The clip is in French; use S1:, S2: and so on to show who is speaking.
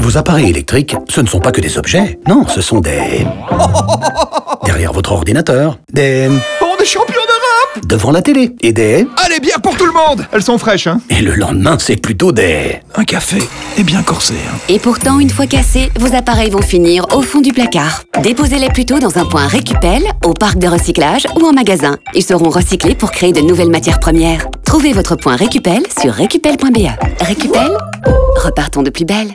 S1: Vos appareils électriques, ce ne sont pas que des objets. Non, ce sont des... Derrière votre ordinateur, des...
S2: On est champions d'Europe!
S1: Devant la télé, et des...
S2: Allez, bière pour tout le monde! Elles sont fraîches, hein?
S1: Et le lendemain, c'est plutôt des...
S3: Un café est bien corsé. Hein.
S4: Et pourtant, une fois cassés, vos appareils vont finir au fond du placard. Déposez-les plutôt dans un point Récupel, au parc de recyclage ou en magasin. Ils seront recyclés pour créer de nouvelles matières premières. Trouvez votre point Récupel sur récupel.be. Récupel, repartons de plus belle.